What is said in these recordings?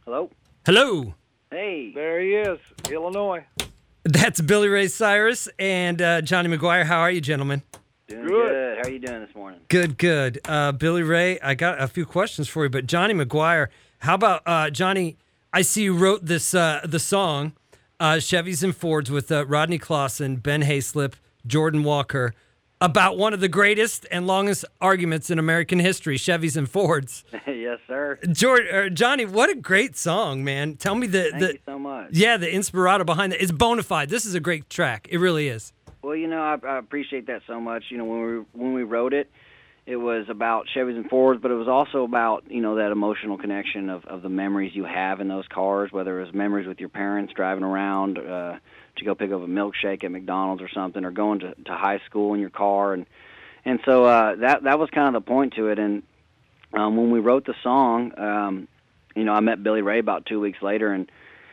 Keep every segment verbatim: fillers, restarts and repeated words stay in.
Hello? Hello. Hey. There he is, Illinois. That's Billy Ray Cyrus and uh, Johnny McGuire. How are you, gentlemen? Doing good. good. How are you doing this morning? Good, good. Uh, Billy Ray, I got a few questions for you, but Johnny McGuire, how about, uh, Johnny, I see you wrote this uh, the song, uh, Chevys and Fords with uh, Rodney Clawson, Ben Hayslip, Jordan Walker, about one of the greatest and longest arguments in American history, Chevys and Fords. Yes, sir. George, or Johnny, what a great song, man. Tell me the... Thank the, you so much. Yeah, the inspirato behind it. It's bona fide. This is a great track. It really is. Well, you know, I, I appreciate that so much. You know, when we when we wrote it, it was about Chevys and Fords, but it was also about, you know, that emotional connection of, of the memories you have in those cars, whether it was memories with your parents driving around uh, to go pick up a milkshake at McDonald's or something, or going to, to high school in your car. And and so uh, that that was kind of the point to it. And um, when we wrote the song, um, you know, I met Billy Ray about two weeks later, and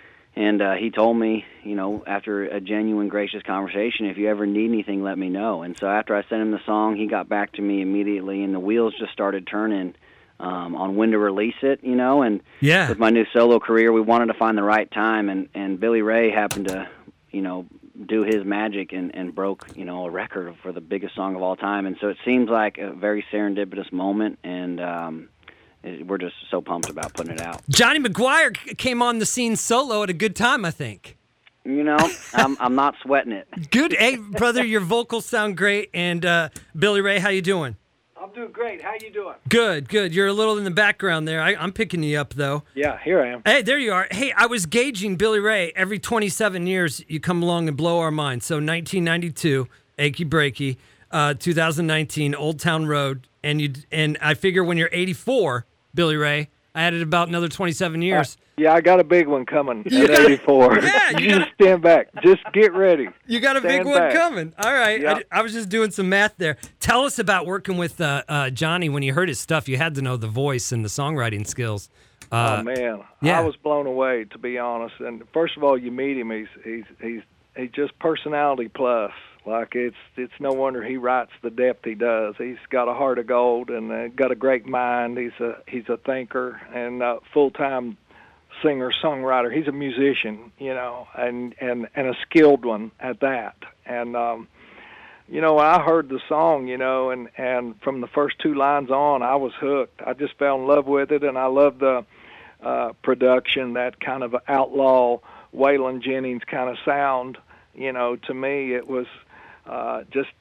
And uh, he told me, you know, after a genuine, gracious conversation, if you ever need anything, let me know. And so after I sent him the song, he got back to me immediately, and the wheels just started turning um, on when to release it, you know. And yeah. with my new solo career, we wanted to find the right time, and, and Billy Ray happened to, you know, do his magic and, and broke, you know, a record for the biggest song of all time. And so it seems like a very serendipitous moment, and um we're just so pumped about putting it out. Johnny McGuire came on the scene solo at a good time, I think. You know, I'm I'm not sweating it. Good. Hey, brother, your vocals sound great. And uh, Billy Ray, how you doing? I'm doing great. How you doing? Good, good. You're a little in the background there. I, I'm picking you up, though. Yeah, here I am. Hey, there you are. Hey, I was gauging Billy Ray. Every twenty-seven years, you come along and blow our minds. So nineteen ninety-two, Achy Breaky. Uh, two thousand nineteen, Old Town Road. And you and I figure when you're eighty-four, Billy Ray, I added about another twenty-seven years. Uh, yeah, I got a big one coming You at got- eighty-four. Yeah, you you got- just stand back. Just get ready. You got a Stand big one back. coming. All right. Yep. I, I was just doing some math there. Tell us about working with uh, uh, Johnny. When you heard his stuff, you had to know the voice and the songwriting skills. Uh, oh man, yeah. I was blown away, to be honest. And first of all, you meet him. He's he's he's he's just personality plus. Like it's it's no wonder he writes the depth he does. He's got a heart of gold and uh, got a great mind. He's a he's a thinker and a full-time singer songwriter. He's a musician, you know, and and and a skilled one at that. And um, you know, when I heard the song, you know, and and from the first two lines on, I was hooked. I just fell in love with it, and I love the uh, production, that kind of outlaw Waylon Jennings kind of sound. You know, to me, it was. Uh, just,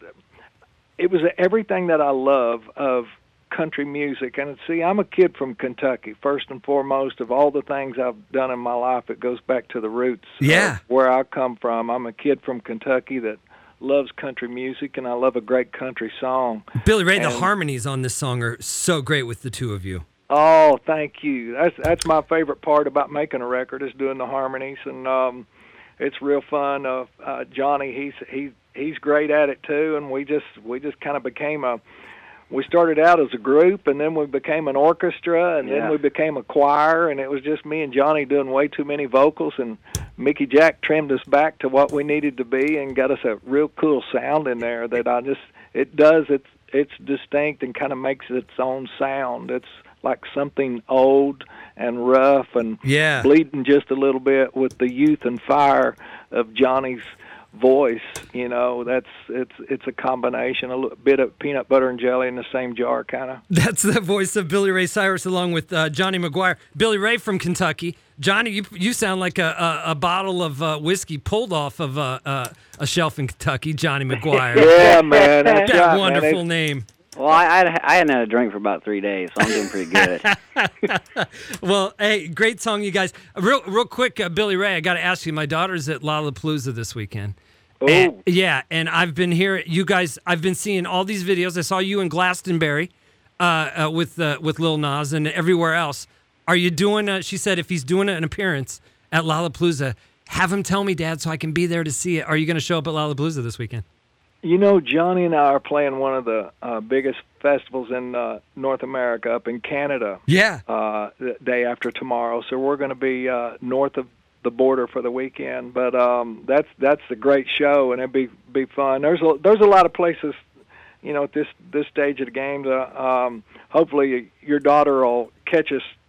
it was everything that I love of country music. And see, I'm a kid from Kentucky. First and foremost, of all the things I've done in my life, it goes back to the roots Yeah. of where I come from. I'm a kid from Kentucky that loves country music, and I love a great country song. Billy Ray, the And- harmonies on this song are so great with the two of you. Oh, thank you. That's that's my favorite part about making a record, is doing the harmonies, and um, it's real fun. Uh, uh, Johnny, he's he's he's great at it too, and we just we just kind of became a. We started out as a group, and then we became an orchestra, and Yeah. then we became a choir, and it was just me and Johnny doing way too many vocals, and Mickey Jack trimmed us back to what we needed to be and got us a real cool sound in there that I just, it does, it's, it's distinct and kind of makes its own sound. It's like something old and rough and Yeah. bleeding just a little bit with the youth and fire of Johnny's voice. You know, that's it's it's a combination, a little bit of peanut butter and jelly in the same jar, kind of. That's the voice of Billy Ray Cyrus along with uh, Johnny McGuire. Billy Ray from Kentucky. Johnny, you you sound like a a, a bottle of uh, whiskey pulled off of uh, uh, a shelf in Kentucky. Johnny McGuire. Yeah, man, that's That right, man. wonderful It's- name. Well, I, I, I hadn't had a drink for about three days, so I'm doing pretty good. Well, hey, great song, you guys. Real real quick, uh, Billy Ray, I got to ask you. My daughter's at Lollapalooza this weekend. Oh, And- yeah, and I've been here. You guys, I've been seeing all these videos. I saw you in Glastonbury uh, uh, with uh, with Lil Nas and everywhere else. Are you doing? A, she said if he's doing an appearance at Lollapalooza, have him tell me, Dad, so I can be there to see it. Are you going to show up at Lollapalooza this weekend? you know, Johnny and I are playing one of the uh, biggest festivals in uh, North America, up in Canada. Yeah. Uh, the day after tomorrow, so we're going to be uh, north of the border for the weekend. But um, that's that's a great show, and it'd be be fun. There's a, there's a lot of places, you know, at this this stage of the game. To, um, hopefully, your daughter will catch us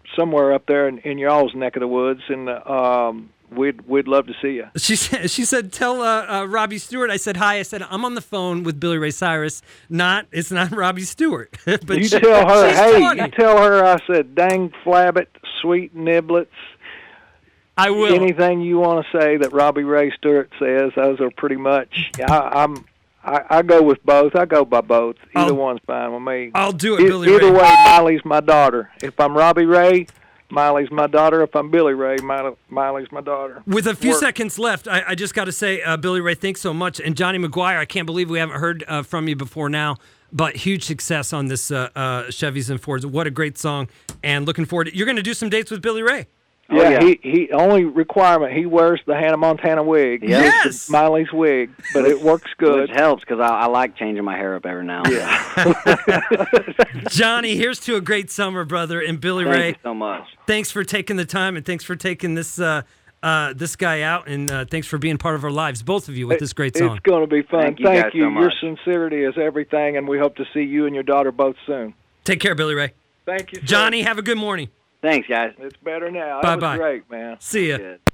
somewhere up there in, in y'all's neck of the woods, and um, we'd we'd love to see you. She said, she said, tell uh, uh, Robbie Stewart. I said, hi. I said, I'm on the phone with Billy Ray Cyrus. Not, it's not Robbie Stewart. But you she, tell her, she's hey, twenty. you tell her I said, dang flabbit, sweet niblets. I will. Anything you want to say that Robbie Ray Stewart says, those are pretty much. I, I'm. I, I go with both. I go by both. Either I'll, one's fine with me. I'll do it, e- Billy Either Ray. way, Miley's my daughter. If I'm Robbie Ray, Miley's my daughter. If I'm Billy Ray, Miley, Miley's my daughter. With a few Work. seconds left, I, I just got to say, uh, Billy Ray, thanks so much. And Johnny McGuire, I can't believe we haven't heard uh, from you before now, but huge success on this uh, uh, Chevys and Fords. What a great song. And looking forward to, you're going to do some dates with Billy Ray. Yeah, Oh, yeah. he he only requirement he wears the Hannah Montana wig. Yeah. Yes! The Miley's wig, but it works good. Which helps because I, I like changing my hair up every now and then. Johnny, here's to a great summer, brother. And Billy Thank Ray, you so much. thanks for taking the time and thanks for taking this uh, uh, this guy out. And uh, thanks for being part of our lives, both of you, with this great song. It's going to be fun. Thank you guys so Your much. sincerity is everything, and we hope to see you and your daughter both soon. Take care, Billy Ray. Thank you, sir. Johnny, have a good morning. Thanks, guys. It's better now. Bye That bye. was great, man. See ya. Good.